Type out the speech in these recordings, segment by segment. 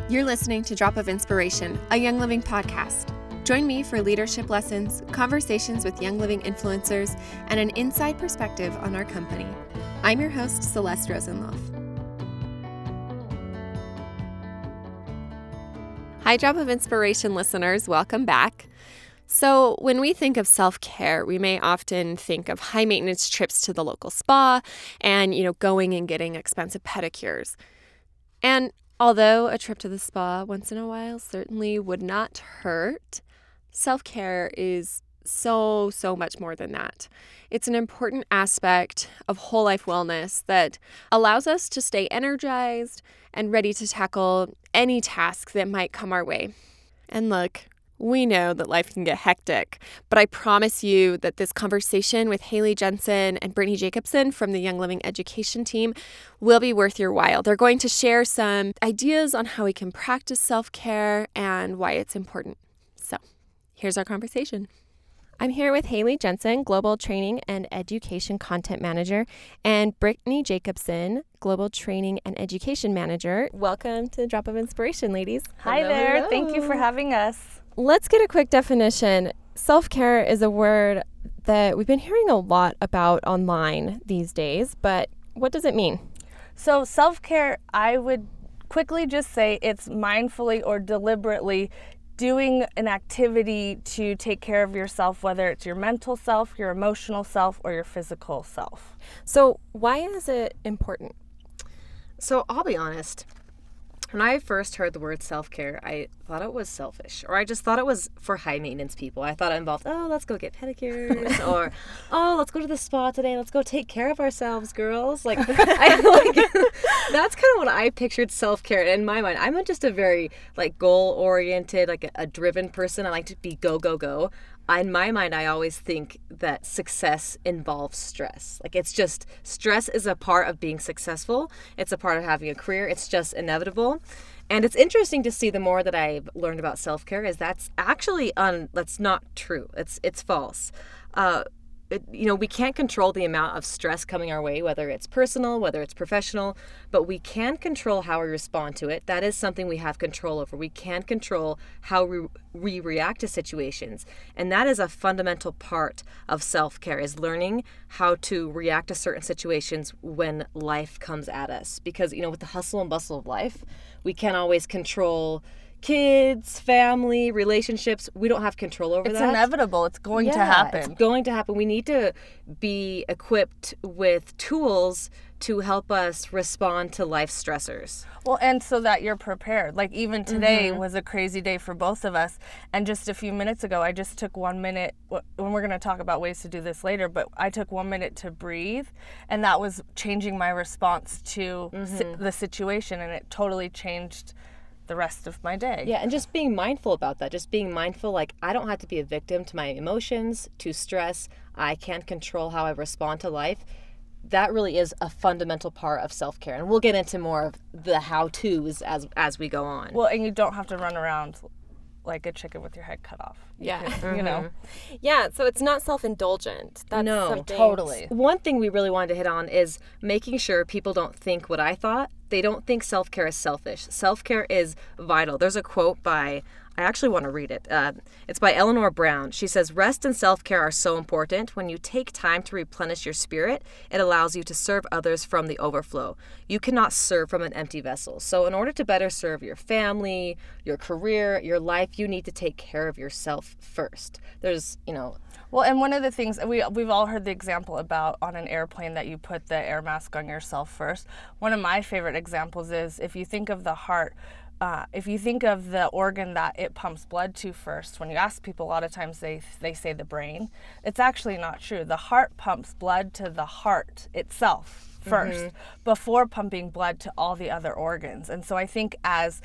You're listening to Drop of Inspiration, a Young Living podcast. Join me for leadership lessons, conversations with Young Living influencers, and an inside perspective on our company. I'm your host, Celeste Rosenloff. Hi, Drop of Inspiration listeners. Welcome back. So when we think of self-care, we may often think of high-maintenance trips to the local spa and, going and getting expensive pedicures. And although a trip to the spa once in a while certainly would not hurt, self-care is so much more than that. It's an important aspect of whole life wellness that allows us to stay energized and ready to tackle any task that might come our way. And look, we know that life can get hectic, but I promise you that this conversation with Haley Jensen and Brittany Jacobson from the Young Living Education team will be worth your while. They're going to share some ideas on how we can practice self-care and why it's important. So here's our conversation. I'm here with Haley Jensen, Global Training and Education Content Manager, and Brittany Jacobson, Global Training and Education Manager. Welcome to Drop of Inspiration, ladies. Hi there. Hello. Thank you for having us. Let's get a quick definition. Self-care is a word that we've been hearing a lot about online these days, but what does it mean? So self-care, I would quickly just say it's mindfully or deliberately doing an activity to take care of yourself, whether it's your mental self, your emotional self, or your physical self. So why is it important? So I'll be honest. When I first heard the word self-care, I thought it was selfish, or I just thought it was for high maintenance people. I thought it involved, let's go get pedicures, or, let's go to the spa today. Let's go take care of ourselves, girls. That's kind of what I pictured self-care in my mind. I'm just a very goal-oriented, a driven person. I like to be go, go, go. In my mind, I always think that success involves stress. It's just, stress is a part of being successful. It's a part of having a career. It's just inevitable. And it's interesting to see the more that I've learned about self-care is that's actually, that's not true. It's false. We can't control the amount of stress coming our way, whether it's personal, whether it's professional, but we can control how we respond to it. That is something we have control over. We can control how we react to situations. And that is a fundamental part of self-care, is learning how to react to certain situations when life comes at us. Because, with the hustle and bustle of life, we can't always control kids, family, relationships. We don't have control over that. It's inevitable. It's going to happen. It's going to happen. We need to be equipped with tools to help us respond to life stressors. Well, and so that you're prepared. Even today was a crazy day for both of us. And just a few minutes ago, I just took 1 minute, and we're going to talk about ways to do this later, but I took 1 minute to breathe, and that was changing my response to the situation, and it totally changed the rest of my day. Yeah, and just being mindful about that. Just being mindful, I don't have to be a victim to my emotions, to stress. I can't control how I respond to life. That really is a fundamental part of self-care. And we'll get into more of the how-tos as we go on. Well, and you don't have to run around like a chicken with your head cut off. Yeah. Yeah, so it's not self-indulgent. No, totally. One thing we really wanted to hit on is making sure people don't think what I thought. They don't think self-care is selfish. Self-care is vital. There's a quote by, I actually want to read it. It's by Eleanor Brown. She says, "Rest and self-care are so important. When you take time to replenish your spirit, it allows you to serve others from the overflow. You cannot serve from an empty vessel. So in order to better serve your family, your career, your life, you need to take care of yourself first." There's, Well, and one of the things, we've all heard the example about on an airplane that you put the air mask on yourself first. One of my favorite examples is if you think of the heart, if you think of the organ that it pumps blood to first, when you ask people, a lot of times they say the brain. It's actually not true. The heart pumps blood to the heart itself first before pumping blood to all the other organs. And so I think as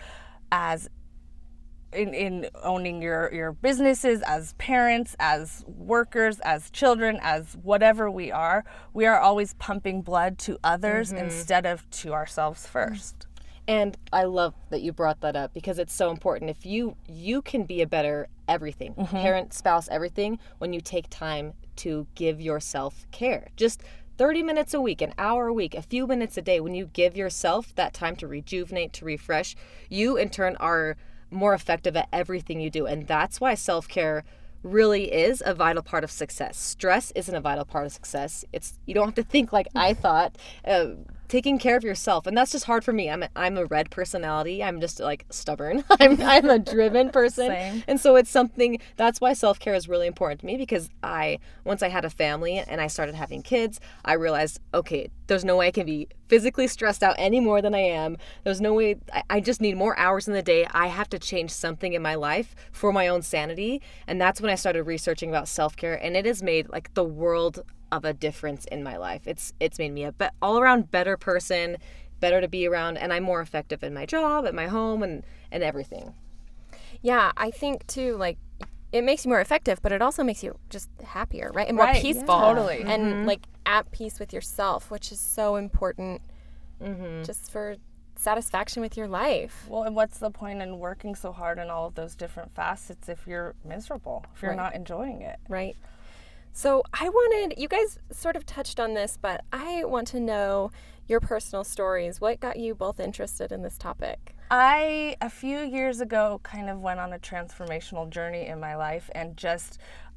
in owning your businesses, as parents, as workers, as children, as whatever we are always pumping blood to others instead of to ourselves first. And I love that you brought that up because it's so important. If you can be a better everything, parent, spouse, everything, when you take time to give yourself care. Just 30 minutes a week, an hour a week, a few minutes a day, when you give yourself that time to rejuvenate, to refresh, you in turn are more effective at everything you do. And that's why self-care really is a vital part of success. Stress isn't a vital part of success. You don't have to think like I thought. Taking care of yourself, and that's just hard for me. I'm a red personality. I'm just like stubborn. I'm a driven person. Same. And so it's something, that's why self-care is really important to me, because once I had a family and I started having kids, I realized, okay, there's no way I can be physically stressed out any more than I am. There's no way, I just need more hours in the day. I have to change something in my life for my own sanity. And that's when I started researching about self-care, and it has made like the world of a difference in my life. It's made me a all around better person, better to be around, and I'm more effective in my job, at my home, and everything. Yeah, I think too, like, it makes you more effective, but it also makes you just happier, right? And more Right, peaceful. yeah. Totally. And like at peace with yourself, which is so important just for satisfaction with your life. Well, and what's the point in working so hard in all of those different facets if you're miserable, if you're Right. not enjoying it? Right. So you guys sort of touched on this, but I want to know your personal stories. What got you both interested in this topic? I, a few years ago, kind of went on a transformational journey in my life and just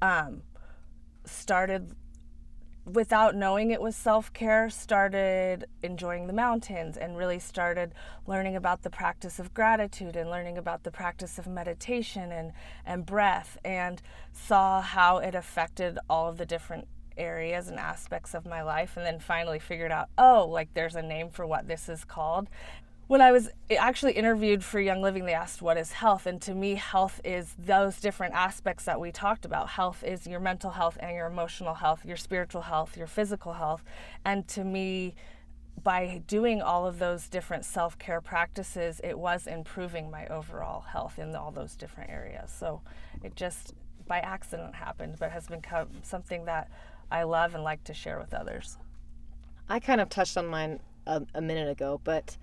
started, without knowing it was self-care, started enjoying the mountains and really started learning about the practice of gratitude and learning about the practice of meditation and breath, and saw how it affected all of the different areas and aspects of my life, and then finally figured out, oh, like there's a name for what this is called. When I was actually interviewed for Young Living, they asked, what is health? And to me, health is those different aspects that we talked about. Health is your mental health and your emotional health, your spiritual health, your physical health. And to me, by doing all of those different self-care practices, it was improving my overall health in all those different areas. So it just by accident happened, but has become something that I love and like to share with others. I kind of touched on mine a minute ago, but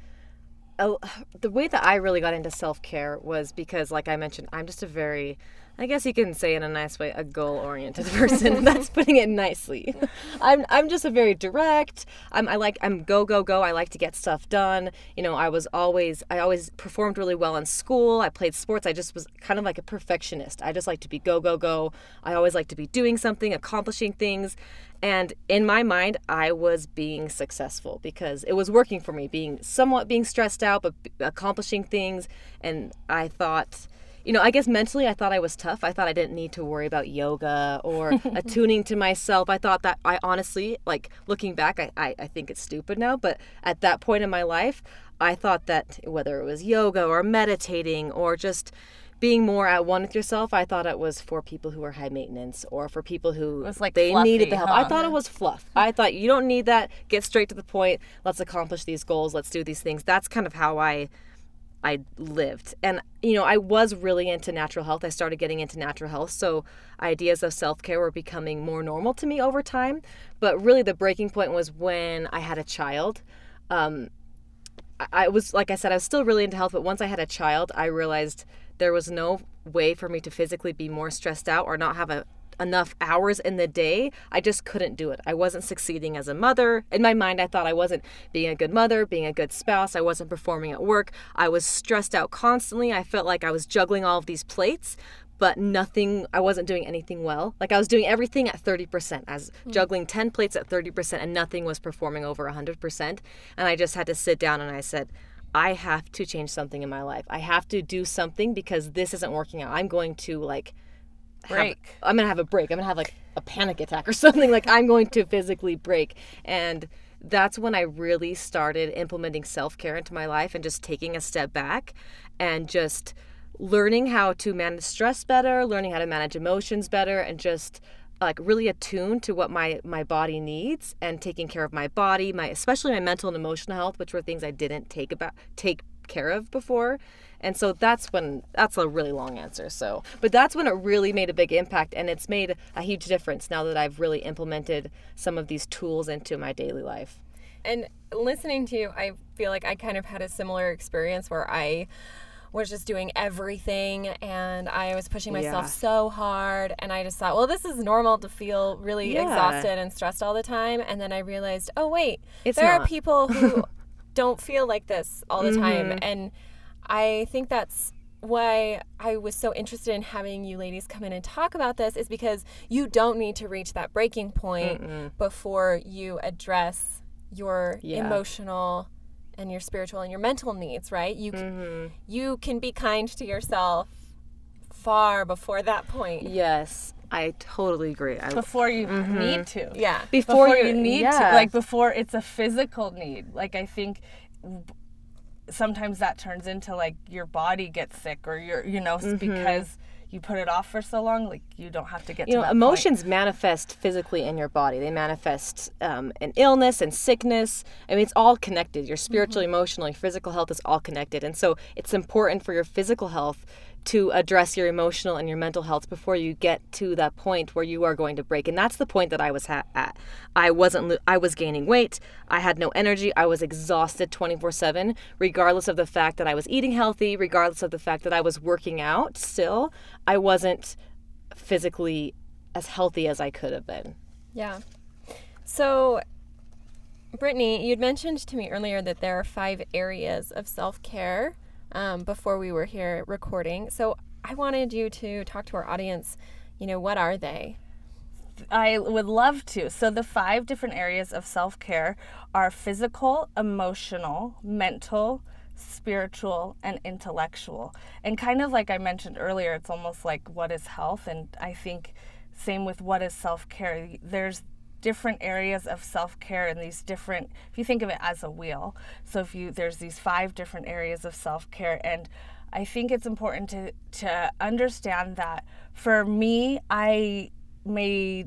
the way that I really got into self-care was because, like I mentioned, I'm just a very, I guess you can say in a nice way, a goal-oriented person. That's putting it nicely. I'm just a very direct. I'm go, go, go. I like to get stuff done. You know, I always performed really well in school. I played sports. I just was kind of like a perfectionist. I just like to be go, go, go. I always like to be doing something, accomplishing things. And in my mind, I was being successful because it was working for me, being stressed out, but accomplishing things. And I thought, you know, I guess mentally I thought I was tough. I thought I didn't need to worry about yoga or attuning to myself. I thought that I honestly, like looking back, I think it's stupid now, but at that point in my life, I thought that whether it was yoga or meditating or just being more at one with yourself, I thought it was for people who are high maintenance or for people who It was like they fluffy, needed the help. huh? I thought it was fluff. I thought you don't need that. Get straight to the point. Let's accomplish these goals. Let's do these things. That's kind of how I lived. And, you know, I was really into natural health. I started getting into natural health. So ideas of self-care were becoming more normal to me over time. But really the breaking point was when I had a child. I was, like I said, I was still really into health. But once I had a child, I realized there was no way for me to physically be more stressed out or not have enough hours in the day. I just couldn't do it. I wasn't succeeding as a mother. In my mind, I thought I wasn't being a good mother, being a good spouse. I wasn't performing at work. I was stressed out constantly. I felt like I was juggling all of these plates, but I wasn't doing anything well. Like I was doing everything at 30%, as juggling 10 plates at 30%, and nothing was performing over 100%. And I just had to sit down and I said, I have to change something in my life. I have to do something because this isn't working out. I'm going to Break. I'm going to have a break. I'm going to have like a panic attack or something. Like I'm going to physically break. And that's when I really started implementing self-care into my life and just taking a step back and just learning how to manage stress better, learning how to manage emotions better, and just like really attuned to what my body needs and taking care of my body, especially my mental and emotional health, which were things I didn't take care of before. And so that's a really long answer. But that's when it really made a big impact, and it's made a huge difference now that I've really implemented some of these tools into my daily life. And listening to you, I feel like I kind of had a similar experience where I was just doing everything and I was pushing myself Yeah. so hard, and I just thought, well, this is normal to feel really Yeah. exhausted and stressed all the time. And then I realized, oh wait, It's there are not. people who don't feel like this all the time. Mm-hmm. And I think that's why I was so interested in having you ladies come in and talk about this, is because you don't need to reach that breaking point before you address your Yeah. emotional and your spiritual and your mental needs, right? You can be kind to yourself far before that point. Yes, I totally agree. Before you need to. Yeah. Before you need yeah. to. Like before it's a physical need. Like I think sometimes that turns into like your body gets sick or because you put it off for so long, like you don't have to get to that emotions manifest physically in your body. They manifest in illness and sickness. I mean, it's all connected. Your spiritual, emotional, your physical health is all connected. And so it's important for your physical health to address your emotional and your mental health before you get to that point where you are going to break. And that's the point that I was at. I was gaining weight. I had no energy. I was exhausted 24/7, regardless of the fact that I was eating healthy, regardless of the fact that I was working out still. I wasn't physically as healthy as I could have been. Yeah. So, Brittany, you'd mentioned to me earlier that there are 5 areas of self-care before we were here recording. So I wanted you to talk to our audience, what are they? I would love to. So the 5 different areas of self-care are physical, emotional, mental, spiritual, and intellectual. And kind of like I mentioned earlier, it's almost like what is health? And I think same with what is self-care. There's different areas of self-care and these different, if you think of it as a wheel, so there's these 5 different areas of self-care. And I think it's important to understand that for me, I may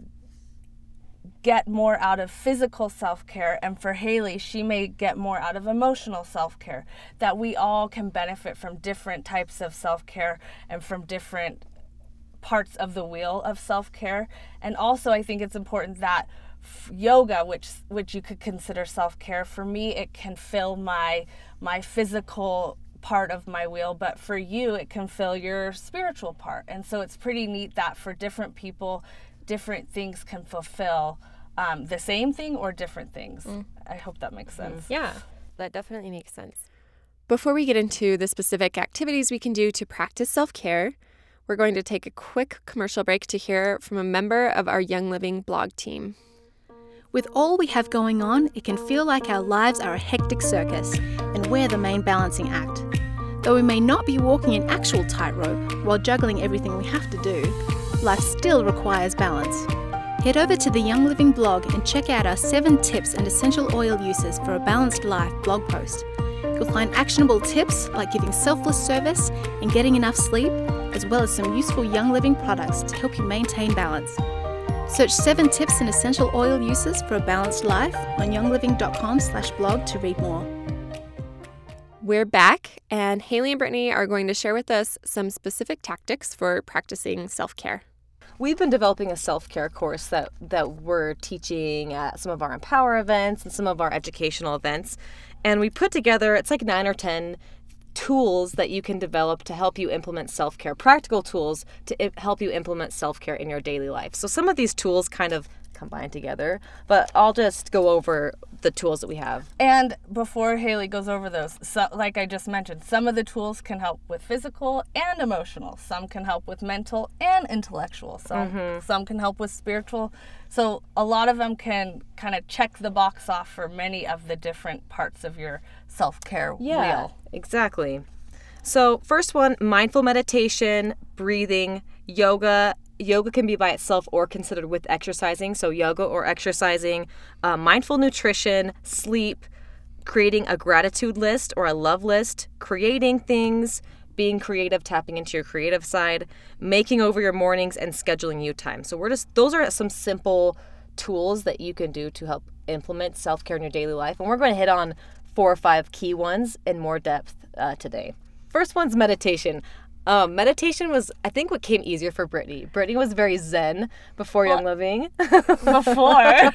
get more out of physical self-care, and for Haley, she may get more out of emotional self-care, that we all can benefit from different types of self-care and from different parts of the wheel of self-care. And also I think it's important that yoga, which you could consider self-care, for me it can fill my physical part of my wheel, but for you it can fill your spiritual part. And so it's pretty neat that for different people different things can fulfill the same thing or different things. I hope that makes sense. Yeah, that definitely makes sense. Before we get into the specific activities we can do to practice self-care, we're going to take a quick commercial break to hear from a member of our Young Living blog team. With all we have going on, it can feel like our lives are a hectic circus, and we're the main balancing act. Though we may not be walking an actual tightrope while juggling everything we have to do, life still requires balance. Head over to the Young Living blog and check out our 7 tips and essential oil uses for a balanced life blog post. You'll find actionable tips like giving selfless service and getting enough sleep, as well as some useful Young Living products to help you maintain balance. Search 7 tips and essential oil uses for a balanced life on youngliving.com/blog to read more. We're back, and Haley and Brittany are going to share with us some specific tactics for practicing self-care. We've been developing a self-care course that we're teaching at some of our Empower events and some of our educational events. And we put together, it's like 9 or 10 tools that you can develop to help you implement self-care, practical tools to help you implement self-care in your daily life. So some of these tools kind of combine together, but I'll just go over the tools that we have. And before Haley goes over those, so, like I just mentioned, some of the tools can help with physical and emotional. Some can help with mental and intellectual. Some can help with spiritual. So a lot of them can kind of check the box off for many of the different parts of your self-care wheel. Exactly. So first one, mindful meditation, breathing, yoga. Yoga can be by itself or considered with exercising. So yoga or exercising, mindful nutrition, sleep, creating a gratitude list or a love list, creating things, being creative, tapping into your creative side, making over your mornings, and scheduling you time. So those are some simple tools that you can do to help implement self-care in your daily life. And we're going to hit on 4 or 5 key ones in more depth today. First one's meditation. Meditation was, I think, what came easier for Brittany. Brittany was very zen before Young Living. Before.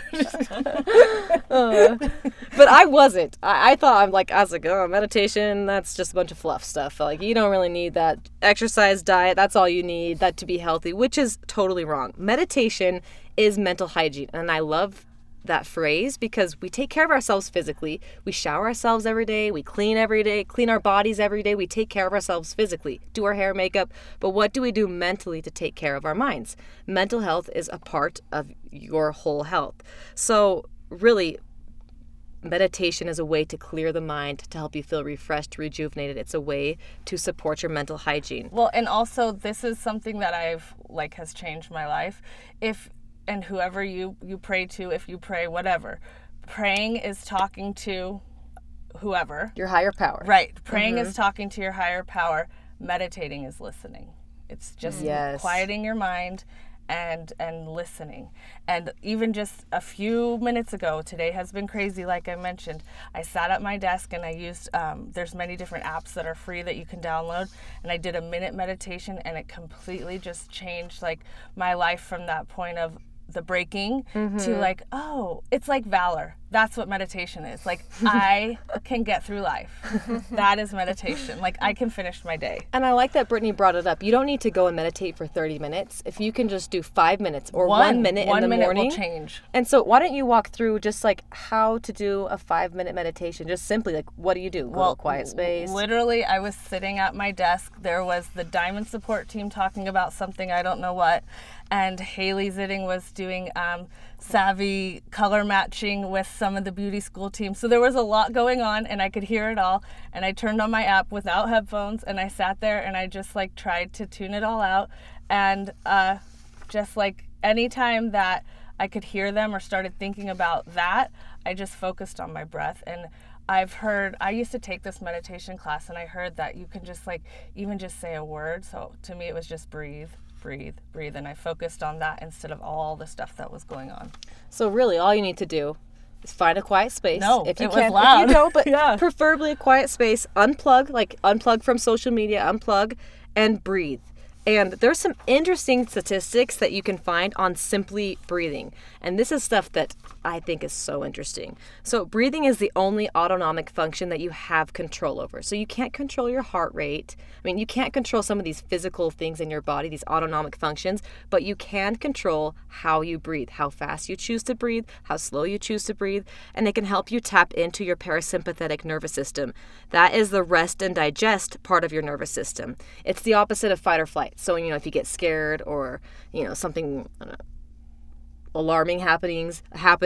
But I wasn't. I thought, I was like, oh, meditation, that's just a bunch of fluff stuff. Like, you don't really need that. Exercise, diet, that's all you need, that to be healthy, which is totally wrong. Meditation is mental hygiene. And I love that phrase because we take care of ourselves physically. We shower ourselves every day. We clean every day, clean our bodies every day. We take care of ourselves physically, do our hair, makeup. But what do we do mentally to take care of our minds? Mental health is a part of your whole health. So really, meditation is a way to clear the mind, to help you feel refreshed, rejuvenated. It's a way to support your mental hygiene. Well, and also this is something that I've has changed my life. And whoever you pray to, if you pray, whatever. Praying is talking to whoever. Your higher power. Right. Praying is talking to your higher power. Meditating is listening. It's just quieting your mind and listening. And even just a few minutes ago, today has been crazy, like I mentioned. I sat at my desk and I used, there's many different apps that are free that you can download. And I did a minute meditation and it completely just changed my life from that point of the breaking to oh, it's like valor. That's what meditation is. I can get through life. That is meditation. I can finish my day. And I like that Brittany brought it up. You don't need to go and meditate for 30 minutes. If you can just do 5 minutes or 1 minute in the morning. 1 minute will change. And so why don't you walk through just how to do a 5-minute meditation? Just simply what do you do? Go to a quiet space? Literally, I was sitting at my desk. There was the Diamond support team talking about something, I don't know what. And Haley Zitting was doing savvy color matching with some of the beauty school team. So there was a lot going on and I could hear it all. And I turned on my app without headphones and I sat there and I just tried to tune it all out. And just anytime that I could hear them or started thinking about that, I just focused on my breath. And I used to take this meditation class and I heard that you can just even just say a word. So to me it was just breathe. And I focused on that instead of all the stuff that was going on. So really all you need to do is find a quiet space. No, if you it can, was loud. If you don't, but preferably a quiet space. Unplug from social media, unplug and breathe. And there's some interesting statistics that you can find on simply breathing. And this is stuff that I think is so interesting. So breathing is the only autonomic function that you have control over. So you can't control your heart rate. You can't control some of these physical things in your body, these autonomic functions, but you can control how you breathe, how fast you choose to breathe, how slow you choose to breathe, and it can help you tap into your parasympathetic nervous system. That is the rest and digest part of your nervous system. It's the opposite of fight or flight. So, if you get scared or, something alarming happens,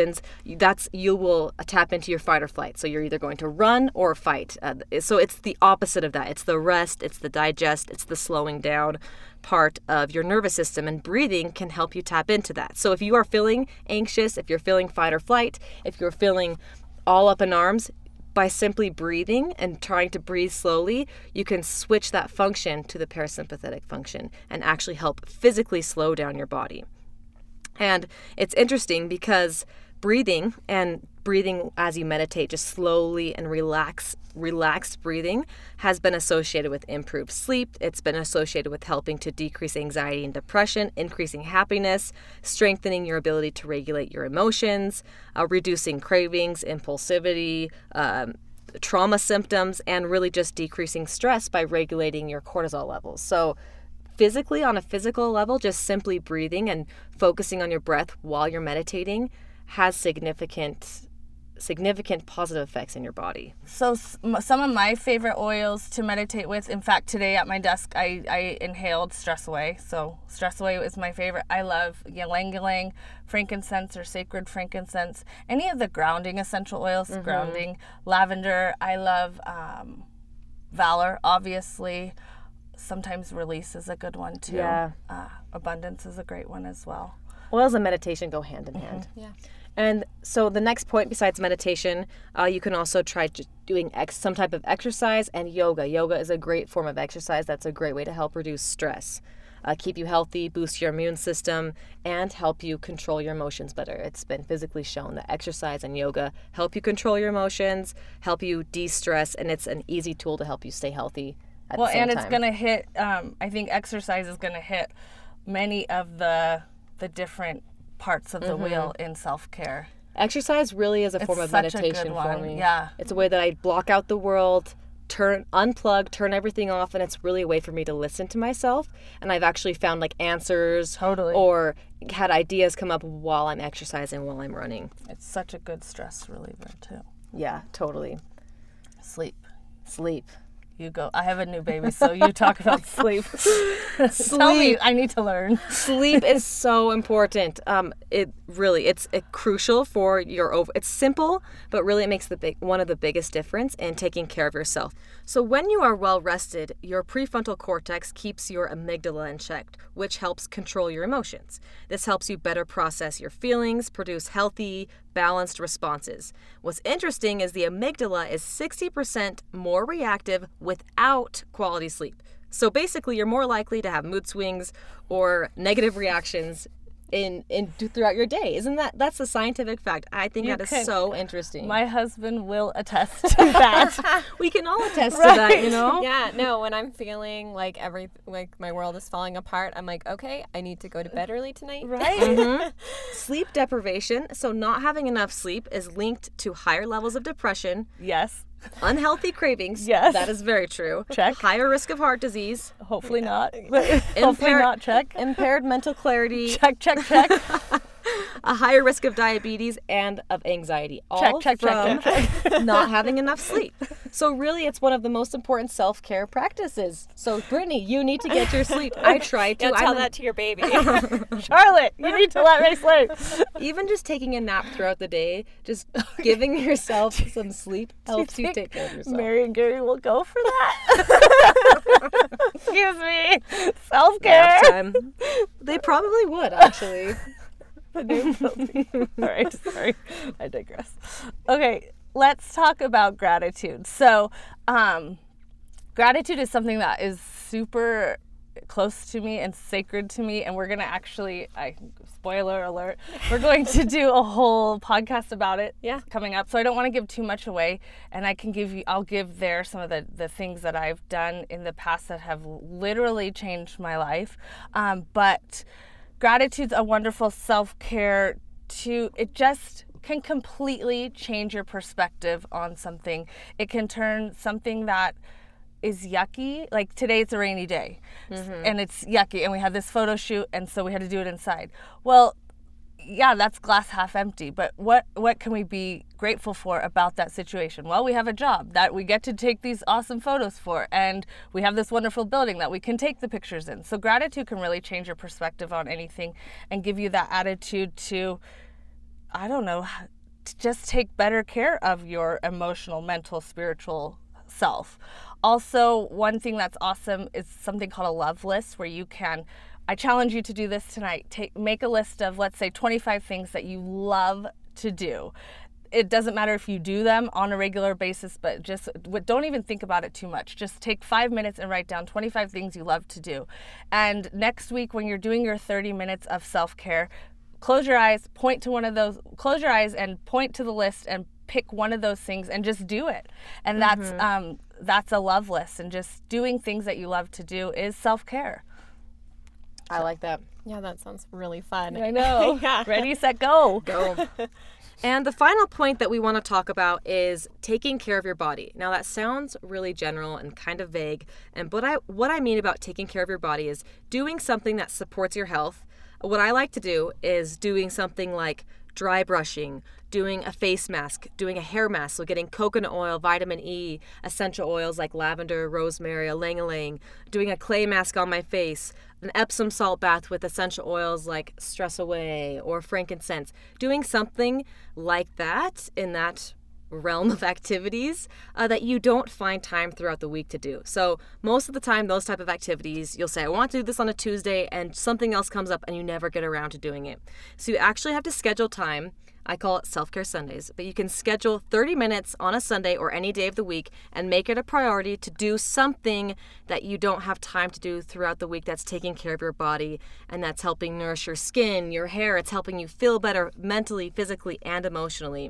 you will tap into your fight or flight. So you're either going to run or fight. So it's the opposite of that. It's the rest, it's the digest, it's the slowing down part of your nervous system, and breathing can help you tap into that. So if you are feeling anxious, if you're feeling fight or flight, if you're feeling all up in arms, by simply breathing and trying to breathe slowly, you can switch that function to the parasympathetic function and actually help physically slow down your body. And it's interesting because breathing as you meditate, just slowly and relaxed breathing has been associated with improved sleep. It's been associated with helping to decrease anxiety and depression, increasing happiness, strengthening your ability to regulate your emotions, reducing cravings, impulsivity, trauma symptoms, and really just decreasing stress by regulating your cortisol levels. So physically, on a physical level, just simply breathing and focusing on your breath while you're meditating has significant positive effects in your body. So some of my favorite oils to meditate with, in fact, today at my desk, I inhaled Stress Away. So Stress Away is my favorite. I love ylang-ylang, frankincense or sacred frankincense, any of the grounding essential oils, grounding, lavender. I love Valor, obviously. Sometimes Release is a good one too. Yeah. Abundance is a great one as well. Oils and meditation go hand in hand. Yeah. And so the next point besides meditation, you can also try doing some type of exercise and yoga. Yoga is a great form of exercise. That's a great way to help reduce stress, keep you healthy, boost your immune system, and help you control your emotions better. It's been physically shown that exercise and yoga help you control your emotions, help you de-stress, and it's an easy tool to help you stay healthy at Well, the same and it's time. going to hit, I think exercise is going to hit many of the different parts of the wheel in self-care. Exercise really is a form of such a meditation good for one. me. Yeah. It's a way that I block out the world, unplug, turn everything off, and it's really a way for me to listen to myself. And I've actually found like answers Totally. or had ideas come up while I'm exercising, while I'm running. It's such a good stress reliever, too. Yeah, totally. Sleep. Sleep. You go. I have a new baby, so you talk about sleep. Tell me, I need to learn. Sleep is so important. It's crucial for your It's simple, but really it makes one of the biggest difference in taking care of yourself. So when you are well rested, your prefrontal cortex keeps your amygdala in check, which helps control your emotions. This helps you better process your feelings, produce healthy, balanced responses. What's interesting is the amygdala is 60% more reactive without quality sleep. So basically, you're more likely to have mood swings or negative reactions throughout your day. That's a scientific fact. I think that is so interesting. My husband will attest to that. We can all attest to that, you know? Yeah, no, when I'm feeling like my world is falling apart, I'm like, okay, I need to go to bed early tonight. Right? Sleep deprivation, so not having enough sleep, is linked to higher levels of depression, Yes. unhealthy cravings. Yes. That is very true. Check. Higher risk of heart disease. Hopefully not. Hopefully not. Check. Impaired mental clarity. Check, check, check. A higher risk of diabetes and of anxiety. All check, from check. not having enough sleep. So really, it's one of the most important self-care practices. So Brittany, you need to get your sleep. I try to. Yeah, tell that to your baby. Charlotte, you need to let me sleep. Even just taking a nap throughout the day, just giving yourself some sleep helps you take care of yourself. Mary and Gary will go for that. Excuse me. Self-care. Nap time. They probably would, actually. All right, sorry. I digress. Okay, let's talk about gratitude. So, gratitude is something that is super close to me and sacred to me, and we're going to actually, spoiler alert, we're going to do a whole podcast about it coming up. So I don't want to give too much away, and I'll give there some of the things that I've done in the past that have literally changed my life. But gratitude's a wonderful self-care it just can completely change your perspective on something. It can turn something that is yucky, like today it's a rainy day and it's yucky and we have this photo shoot and so we had to do it inside. Well, yeah, that's glass half empty, but what can we be grateful for about that situation? Well, we have a job that we get to take these awesome photos for, and we have this wonderful building that we can take the pictures in. So gratitude can really change your perspective on anything and give you that attitude to, to just take better care of your emotional, mental, spiritual self. Also, one thing that's awesome is something called a love list, where you can, I challenge you to do this tonight. Make a list of, let's say, 25 things that you love to do. It doesn't matter if you do them on a regular basis, but just don't even think about it too much. Just take 5 minutes and write down 25 things you love to do. And next week, when you're doing your 30 minutes of self-care, close your eyes and point to the list and pick one of those things and just do it. And that's a love list. And just doing things that you love to do is self-care. I like that. Yeah, that sounds really fun. I know. Yeah. Ready, set, go. Go. And the final point that we want to talk about is taking care of your body. Now that sounds really general and kind of vague, but what I mean about taking care of your body is doing something that supports your health. What I like to do is doing something like dry brushing, doing a face mask, doing a hair mask, so getting coconut oil, vitamin E, essential oils like lavender, rosemary, ylang-ylang, doing a clay mask on my face, an Epsom salt bath with essential oils like Stress Away or frankincense, doing something like that in that realm of activities that you don't find time throughout the week to do. So most of the time, those type of activities, you'll say, I want to do this on a Tuesday, and something else comes up and you never get around to doing it. So you actually have to schedule time. I call it Self-Care Sundays, but you can schedule 30 minutes on a Sunday or any day of the week and make it a priority to do something that you don't have time to do throughout the week that's taking care of your body, and that's helping nourish your skin, your hair. It's helping you feel better mentally, physically, and emotionally.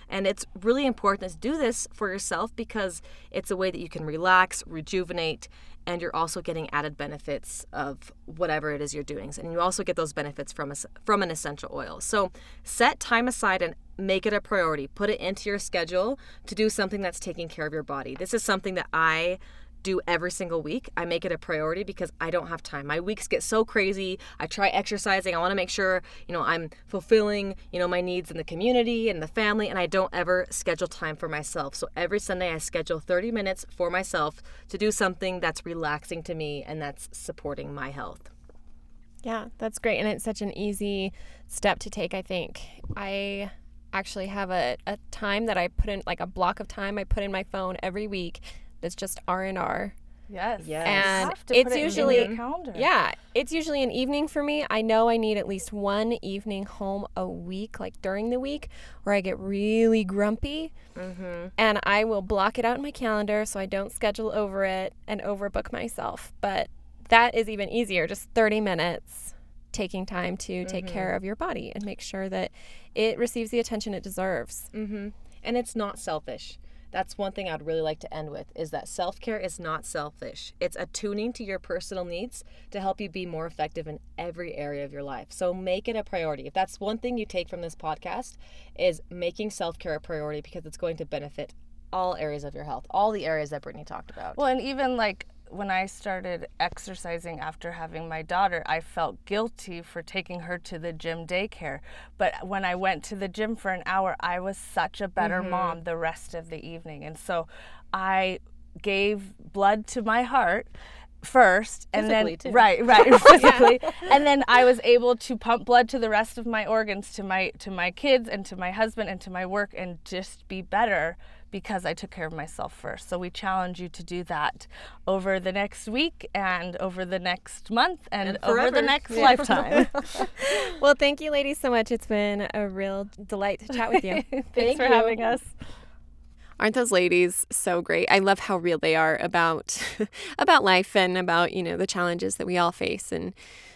And it's really important to do this for yourself because it's a way that you can relax, rejuvenate, and you're also getting added benefits of whatever it is you're doing. And you also get those benefits from an essential oil. So set time aside and make it a priority. Put it into your schedule to do something that's taking care of your body. This is something that I do every single week. I make it a priority because I don't have time. My weeks get so crazy. I try exercising. I want to make sure, I'm fulfilling, my needs in the community and the family, and I don't ever schedule time for myself. So every Sunday I schedule 30 minutes for myself to do something that's relaxing to me and that's supporting my health. Yeah, that's great. And it's such an easy step to take, I think. I actually have a time that I put in, like a block of time I put in my phone every week. That's just R&R. Yes. And it's usually a calendar. Yeah, it's usually an evening for me. I know I need at least one evening home a week, like during the week, where I get really grumpy. Mm-hmm. And I will block it out in my calendar so I don't schedule over it and overbook myself. But that is even easier, just 30 minutes taking time to take care of your body and make sure that it receives the attention it deserves. Mm-hmm. And it's not selfish. That's one thing I'd really like to end with, is that self-care is not selfish. It's attuning to your personal needs to help you be more effective in every area of your life. So make it a priority. If that's one thing you take from this podcast, is making self-care a priority, because it's going to benefit all areas of your health, all the areas that Brittany talked about. Well, and even like when I started exercising after having my daughter, I felt guilty for taking her to the gym daycare. But when I went to the gym for an hour, I was such a better mom the rest of the evening. And so I gave blood to my heart first, and physically then too. right physically, and then I was able to pump blood to the rest of my organs, to my kids and to my husband and to my work, and just be better because I took care of myself first. So we challenge you to do that over the next week and over the next month and over the next lifetime. Well, thank you, ladies, so much. It's been a real delight to chat with you. Thanks for having us. Aren't those ladies so great? I love how real they are about life and about, the challenges that we all face. And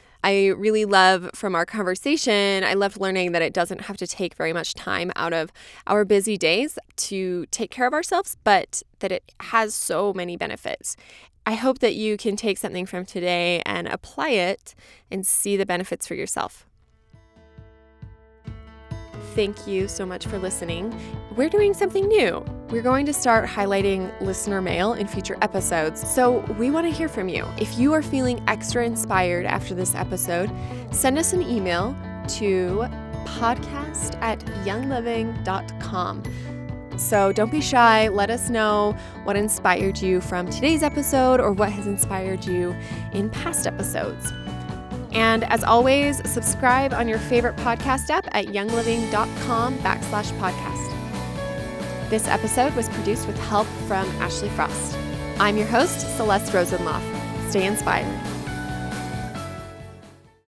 I really love from our conversation, I loved learning that it doesn't have to take very much time out of our busy days to take care of ourselves, but that it has so many benefits. I hope that you can take something from today and apply it and see the benefits for yourself. Thank you so much for listening. We're doing something new. We're going to start highlighting listener mail in future episodes, so we want to hear from you. If you are feeling extra inspired after this episode, send us an email to podcast@youngliving.com. So don't be shy. Let us know what inspired you from today's episode or what has inspired you in past episodes. And as always, subscribe on your favorite podcast app at youngliving.com/podcast. This episode was produced with help from Ashley Frost. I'm your host, Celeste Rosenloff. Stay inspired.